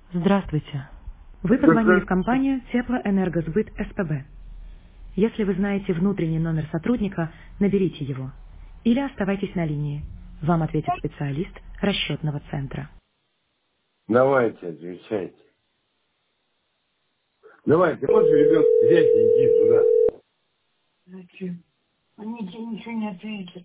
Здравствуйте. Вы позвонили в компанию Теплоэнергосбыт СПБ. Если вы знаете внутренний номер сотрудника, наберите его. Или оставайтесь на линии. Вам ответит специалист расчетного центра. Давайте, отвечайте. Давай, ты можешь ребенка взять и иди сюда. Зачем? Они тебе ничего не ответят.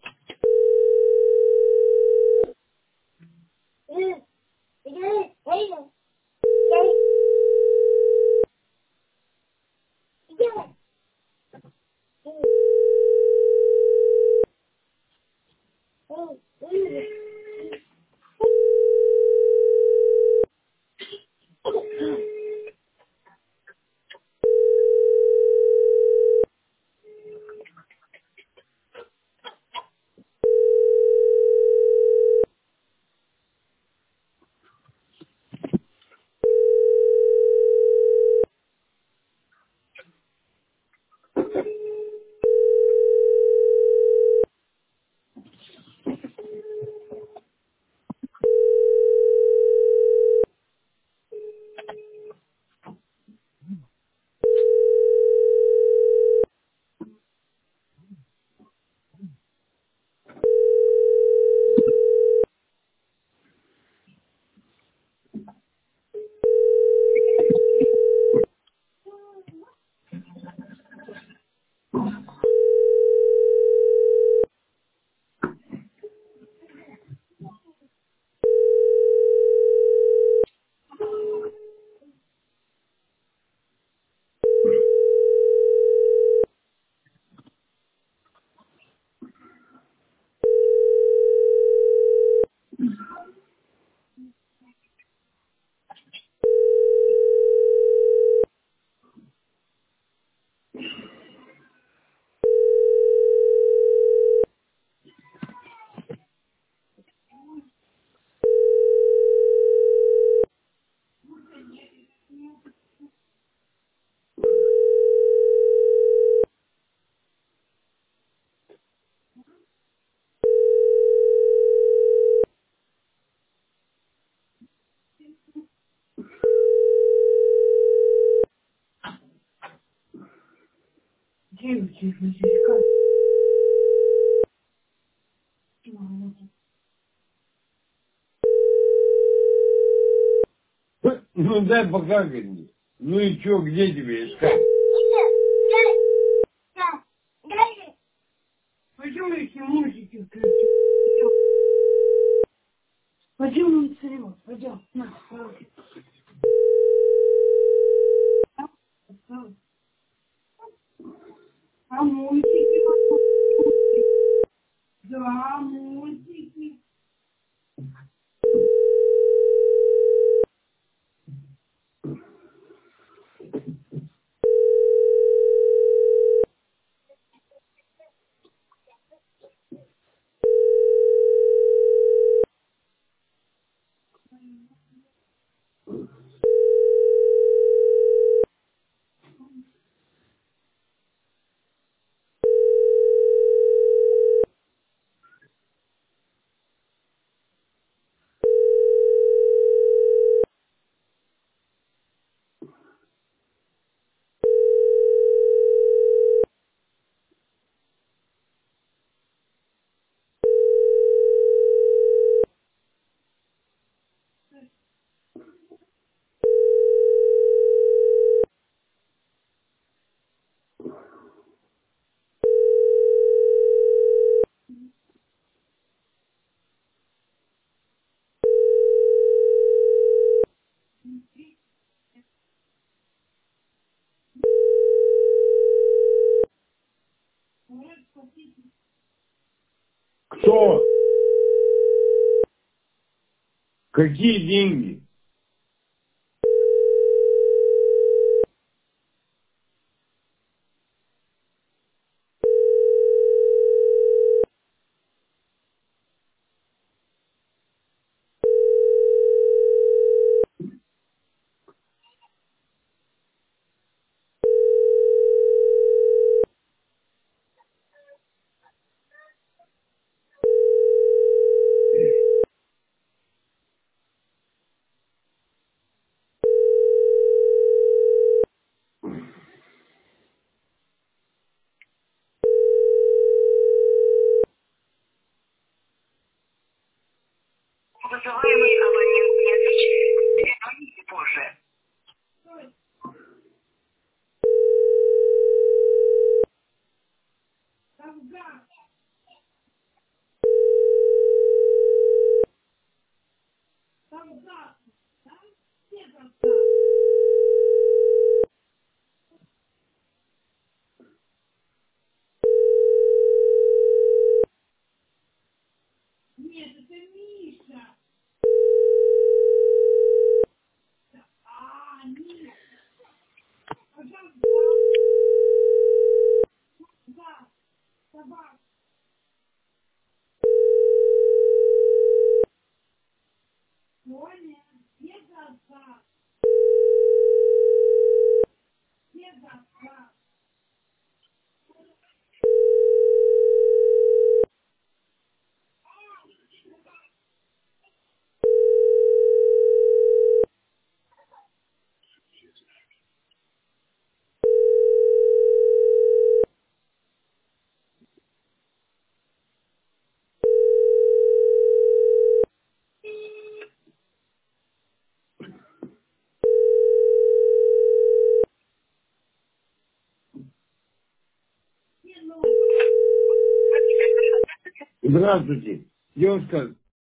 Девочки, как? Ну дай покакать мне. Ну и чё, где тебе искать? Пойдем эти мультики включим. Пойдем на целевой. Пойдем. На, давай. А мультики? Да, мультики. Кто? Какие деньги? Здравствуйте. Девушка,